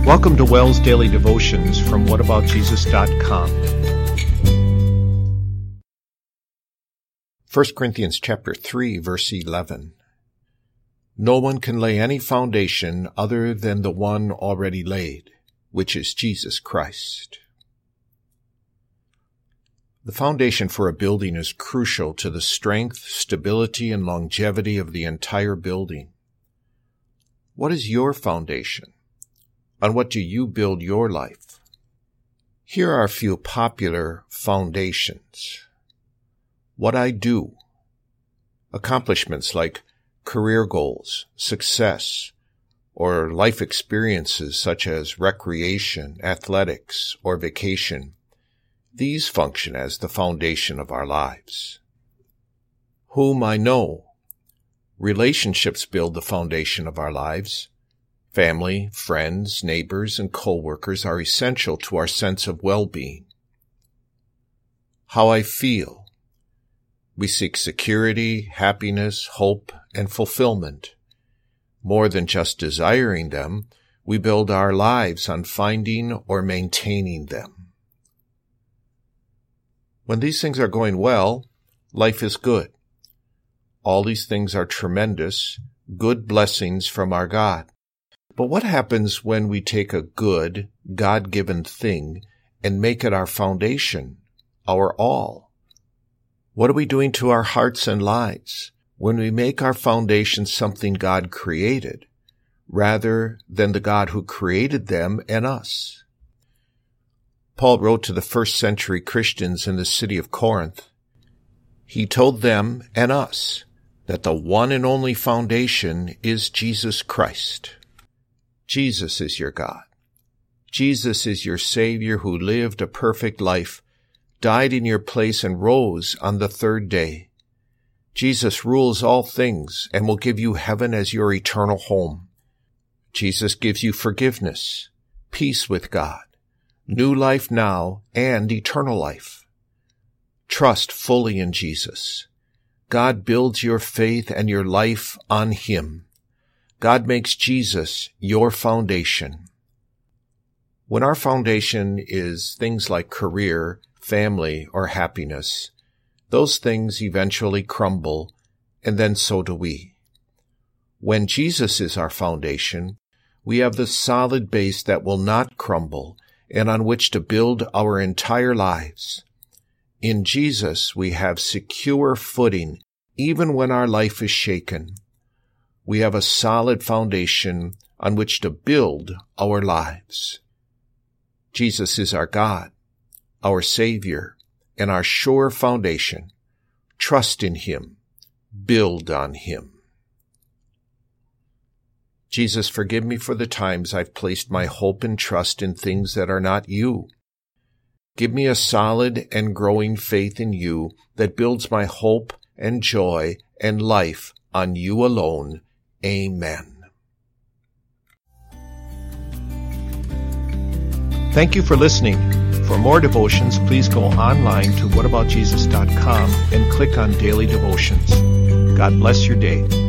Welcome to Wells Daily Devotions from whataboutjesus.com. 1 Corinthians chapter 3, verse 11. No one can lay any foundation other than the one already laid, which is Jesus Christ. The foundation for a building is crucial to the strength, stability, and longevity of the entire building. What is your foundation? On what do you build your life? Here are a few popular foundations. What I do. Accomplishments like career goals, success, or life experiences such as recreation, athletics, or vacation. These function as the foundation of our lives. Whom I know. Relationships build the foundation of our lives. Family, friends, neighbors, and co-workers are essential to our sense of well-being. How I feel. We seek security, happiness, hope, and fulfillment. More than just desiring them, we build our lives on finding or maintaining them. When these things are going well, life is good. All these things are tremendous, good blessings from our God. But what happens when we take a good, God-given thing and make it our foundation, our all? What are we doing to our hearts and lives when we make our foundation something God created, rather than the God who created them and us? Paul wrote to the first century Christians in the city of Corinth. He told them and us that the one and only foundation is Jesus Christ. Jesus is your God. Jesus is your Savior who lived a perfect life, died in your place, and rose on the third day. Jesus rules all things and will give you heaven as your eternal home. Jesus gives you forgiveness, peace with God, new life now, and eternal life. Trust fully in Jesus. God builds your faith and your life on Him. God makes Jesus your foundation. When our foundation is things like career, family, or happiness, those things eventually crumble, and then so do we. When Jesus is our foundation, we have the solid base that will not crumble and on which to build our entire lives. In Jesus, we have secure footing even when our life is shaken. We have a solid foundation on which to build our lives. Jesus is our God, our Savior, and our sure foundation. Trust in Him. Build on Him. Jesus, forgive me for the times I've placed my hope and trust in things that are not You. Give me a solid and growing faith in You that builds my hope and joy and life on You alone. Amen. Thank you for listening. For more devotions, please go online to whataboutjesus.com and click on Daily Devotions. God bless your day.